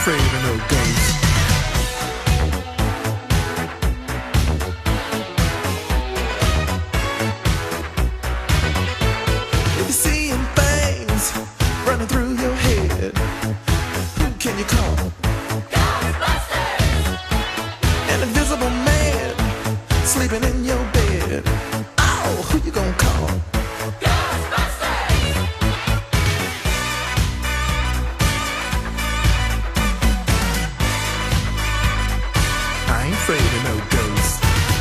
afraid of no ghosts. If you're seeing things running through your head, who can you call? Ghostbusters! An invisible man sleeping in your bed. Oh, who you gonna call? Ghostbusters! I ain't afraid of no ghosts.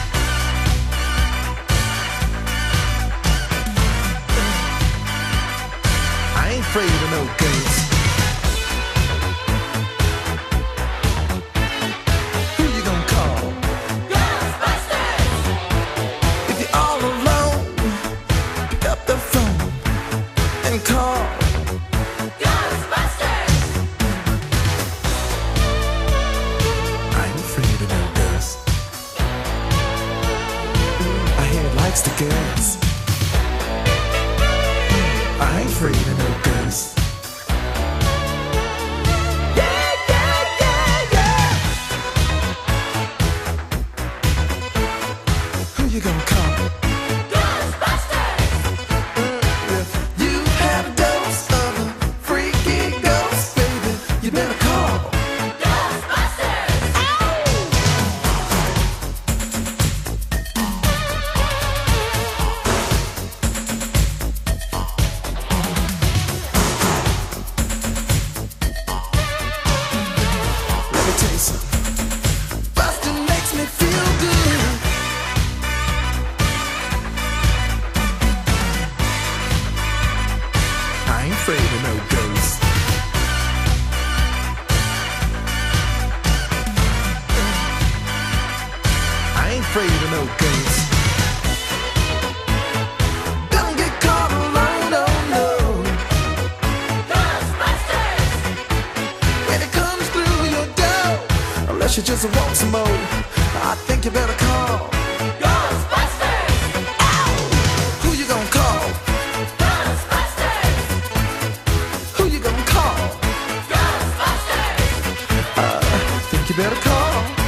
I ain't afraid of no ghosts. Who you gonna call? Ghostbusters! If you're all alone, pick up the phone and call Ghostbusters! I ain't afraid of no ghosts. I hear it likes to guess. I ain't afraid of no ghosts. Yeah, yeah, yeah, yeah. Who you gonna call? Ghostbusters! If you have a dose of a freaky ghost, baby, you better call Ghostbusters! Let me tell you something. Bustin' makes me feel good. I ain't afraid of no ghosts. I ain't afraid of no ghosts. Don't get caught alone, oh no. Ghostbusters! When it comes through your door, unless you just want some more, I think you better call Ghostbusters! Ow! Who you gonna call? Ghostbusters! Who you gonna call? Ghostbusters! I think you better call